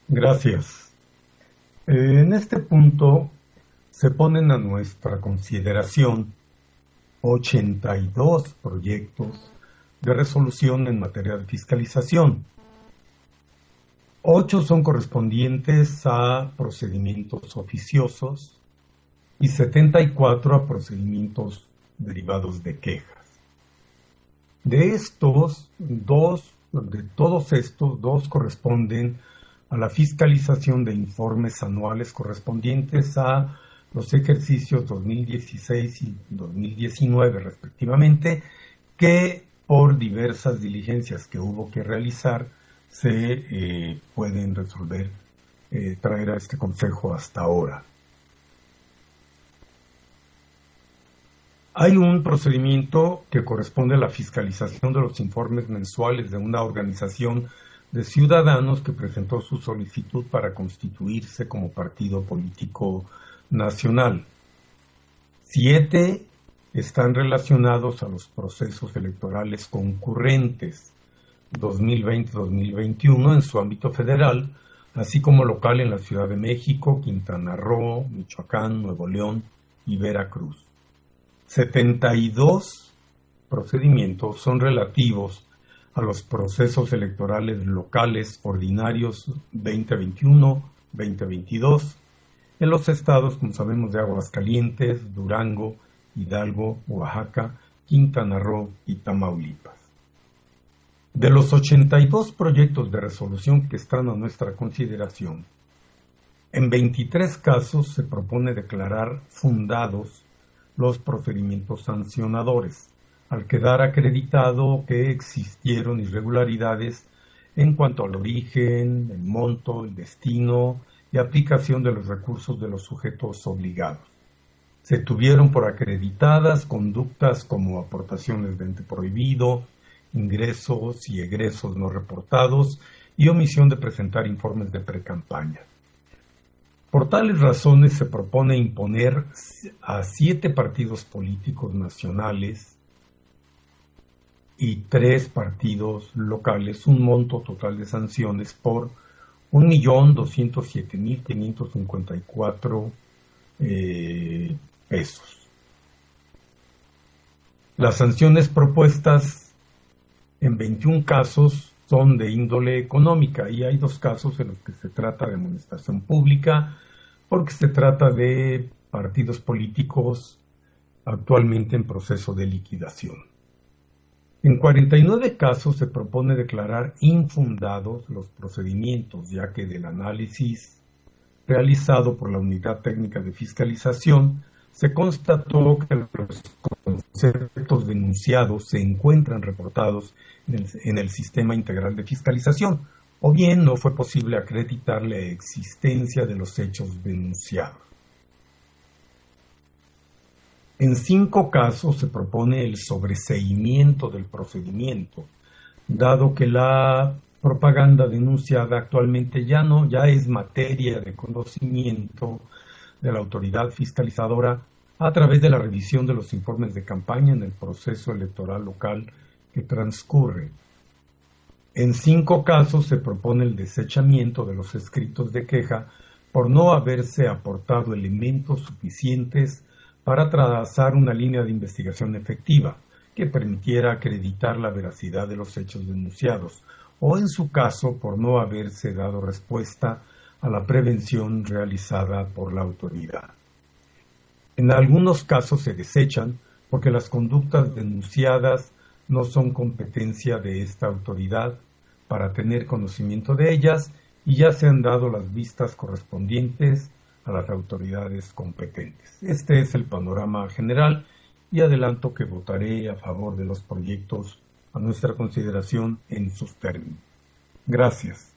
Gracias. En este punto se ponen a nuestra consideración 82 proyectos de resolución en materia de fiscalización. 8 son correspondientes a procedimientos oficiosos y 74 a procedimientos derivados de quejas. De todos estos, 2 corresponden a la fiscalización de informes anuales correspondientes a los ejercicios 2016 y 2019 respectivamente, que por diversas diligencias que hubo que realizar se pueden resolver, traer a este consejo hasta ahora. Hay un procedimiento que corresponde a la fiscalización de los informes mensuales de una organización de ciudadanos que presentó su solicitud para constituirse como partido político nacional. 7 están relacionados a los procesos electorales concurrentes 2020-2021 en su ámbito federal, así como local en la Ciudad de México, Quintana Roo, Michoacán, Nuevo León y Veracruz. 72 procedimientos son relativos a los procesos electorales locales ordinarios 2021-2022 en los estados, como sabemos, de Aguascalientes, Durango, Hidalgo, Oaxaca, Quintana Roo y Tamaulipas. De los 82 proyectos de resolución que están a nuestra consideración, en 23 casos se propone declarar fundados los procedimientos sancionadores, al quedar acreditado que existieron irregularidades en cuanto al origen, el monto, el destino y aplicación de los recursos de los sujetos obligados. Se tuvieron por acreditadas conductas como aportaciones de ente prohibido, ingresos y egresos no reportados y omisión de presentar informes de precampaña. Por tales razones se propone imponer a 7 partidos políticos nacionales y 3 partidos locales un monto total de sanciones por 1.207.554 pesos. Las sanciones propuestas en 21 casos son de índole económica y hay 2 casos en los que se trata de amonestación pública porque se trata de partidos políticos actualmente en proceso de liquidación. En 49 casos se propone declarar infundados los procedimientos, ya que del análisis realizado por la Unidad Técnica de Fiscalización se constató que los conceptos denunciados se encuentran reportados en el Sistema Integral de Fiscalización, o bien no fue posible acreditar la existencia de los hechos denunciados. En 5 casos se propone el sobreseimiento del procedimiento, dado que la propaganda denunciada actualmente ya es materia de conocimiento de la autoridad fiscalizadora a través de la revisión de los informes de campaña en el proceso electoral local que transcurre. En 5 casos se propone el desechamiento de los escritos de queja por no haberse aportado elementos suficientes para trazar una línea de investigación efectiva que permitiera acreditar la veracidad de los hechos denunciados, o en su caso por no haberse dado respuesta a la prevención realizada por la autoridad. En algunos casos se desechan porque las conductas denunciadas no son competencia de esta autoridad para tener conocimiento de ellas y ya se han dado las vistas correspondientes a las autoridades competentes. Este es el panorama general y adelanto que votaré a favor de los proyectos a nuestra consideración en sus términos. Gracias.